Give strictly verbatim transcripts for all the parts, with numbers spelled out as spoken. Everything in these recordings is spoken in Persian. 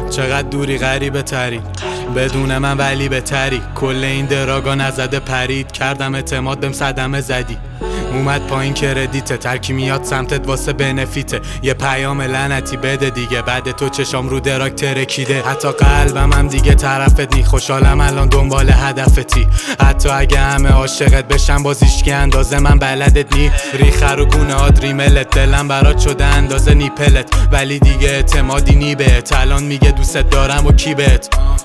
چقدر دوری غریبه تری بدون من ولی بهتری. کل این دراگا نزده پرید کردم اعتماد بهم صدمه زدی. اومد پایین کردیته ترکی میاد سمتت واسه بنفیته. یه پیام لعنتی بده دیگه بعد تو چشام رو دراگ ترکیده. حتی قلبم هم دیگه طرفت نی خوشحالم الان دنبال هدفتی. حتی اگه همه عاشقت بشن باز هیچکی اندازه من بلدت نی. ریخر و گونه آدری ملت دلم برات شده اندازه نیپلت ولی دیگه اعتمادی نی بهت. الان میگه دوست دارم و کی بهت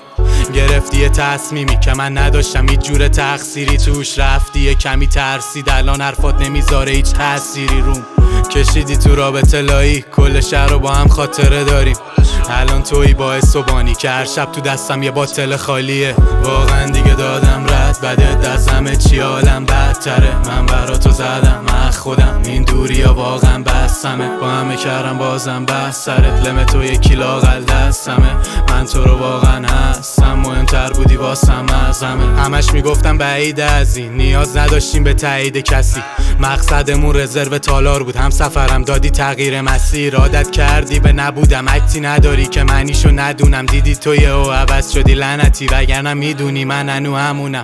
گرفتی یه تصمیمی که من نداشتم هیچ جور تقصیری توش. رفتی یه کمی ترسید الان حرفات نمیذاره هیچ تأثیری روم. کشیدی تو رابطه لایی کل شهر رو با هم خاطره داریم. الان تویی باعث و بانی که هر شب تو دستم یه باتل خالیه. واقعا دیگه دادم رد بده دستمه چی حالم بدتره. من برا تو زدم من خودم این دوری ها واقعا بستمه. با همه کردم بازم بس سرت لم تو یکی لاغل دستمه. من تو رو واقعا هستم مهمتر بودی واسم از همه. همش میگفتم بعید از این نیاز نداشتیم به تایید کسی. مقصدمون رزرو تالار بود هم سفرم دادی تغییر مسیر. عادت کردی به نبودم اکتی نداری که معنیشو ندونم. دیدی تو یه او عوض شدی لعنتی وگرنه میدونی من انو همونم.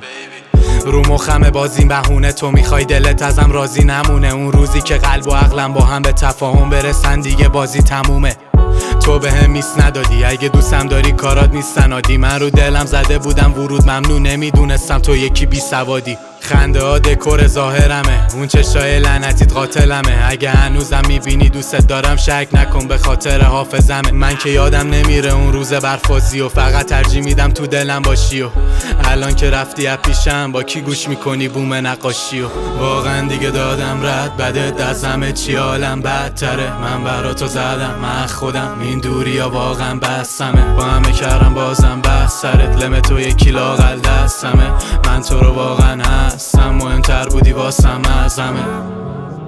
رو مخم بازیم بهونه تو میخوای دلت ازم راضی نمونه. اون روزی که قلب و عقلم با هم به تفاهم برسن دیگه بازی تمومه. تو به هم میس ندادی اگه دوستم داری کارات نیستن عادی. من رو دلم زده بودم ورود ممنون نمیدونستم تو یکی بی سوادی. خنده ها دکور ظاهرمه اون چشای لعنتیت قاتلمه. اگه هنوزم میبینی دوست دارم شک نکن به خاطر حافظمه. من که یادم نمیره اون روز برفازی و فقط ترجیح میدم تو دلم باشی. و الان که رفتی از پیشم با کی گوش میکنی بوم نقاشی. و واقعا دیگه دادم رد بده دستمه چی حالم بدتره. من برا تو زدم من خودم این دوری ها واقعا بستمه. با همه کردم بازم بس سرت لم تو یکی لاغل دستمه. من تو رو واقعا هستم مهمتر بودی واسم از همه.